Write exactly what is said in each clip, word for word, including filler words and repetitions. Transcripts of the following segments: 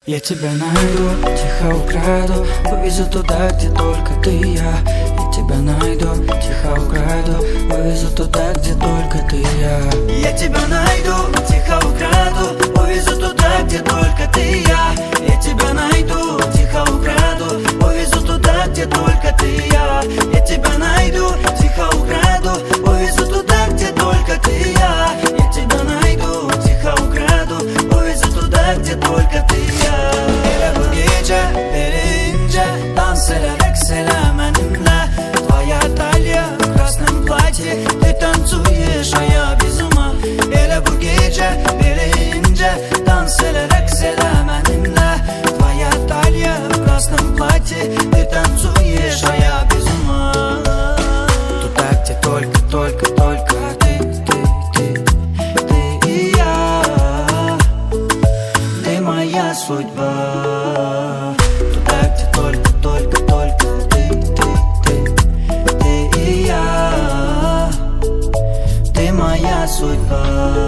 Я тебя найду, тихо украду, вывезу туда, где только ты и я. Я тебя найду, тихо украду, вывезу туда, где только ты и я. Я тебя найду, тихо украду, вывезу туда, где только ты и я. Я тебя найду, тихо украду, вывезу туда, где только ты и я. Я тебя найду, тихо украду, вывезу туда, где только ты и я. Я тебя найду, tихо украду, vuvезу tуда, где только ты и я. Elə bu gecə, belə incə, dans eləmək selə mənimlə. Твоя талия в красном платье, ты танцуешь, а я без ума. Elə bu gecə, belə incə, dans eləmək selə mənimlə. Твоя талия в красном платье, ты танцуешь, а я без ума. Туда, где только, только, только ты, ты, ты, ты и я. Ты моя судьба. Туда, где только, только, только ты, ты, ты, ты и я. Ты моя судьба.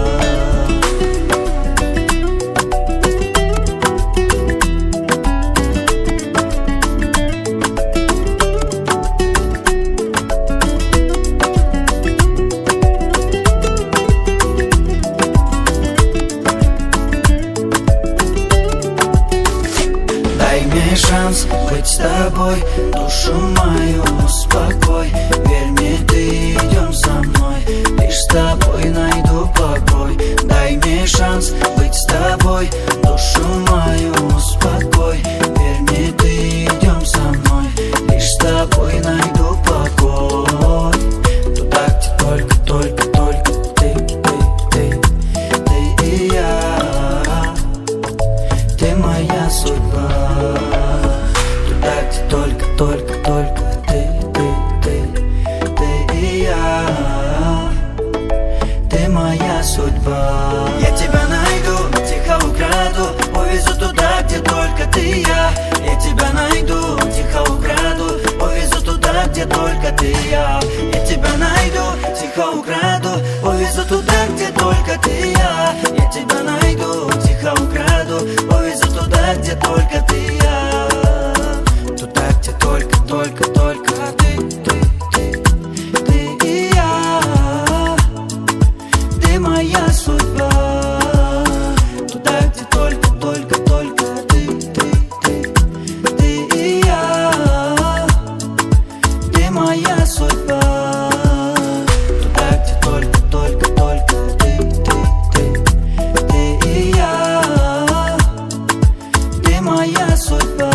Дай мне шанс быть с тобой, душу мою успокой. Верь мне, ты идем со мной, лишь с тобой найду покой. Дай мне шанс быть с тобой, душу мою успокой. Верь мне, ты идем со мной, лишь с тобой найду покой. Туда, где только, только, только ты, ты, ты, ты и я. Ты моя судьба. Туда, где только, только, только ты, ты, ты, ты и я. Ты моя судьба. Я тебя найду, тихо украду, увезу туда, где только ты и я. Я тебя найду, тихо украду, увезу туда, где только ты и я. Я тебя найду, тихо украду, увезу туда, где только ты и я. Я тебя найду, тихо украду, увезу туда, где только ты и я. Туда, где только, только, только ты, ты, ты, ты и я. Ты моя судьба. Туда, где только, только, только ты, ты, ты, ты и я. Ты моя судьба. Туда, где только, только, только ты, ты, ты, ты и я. Ты моя судьба.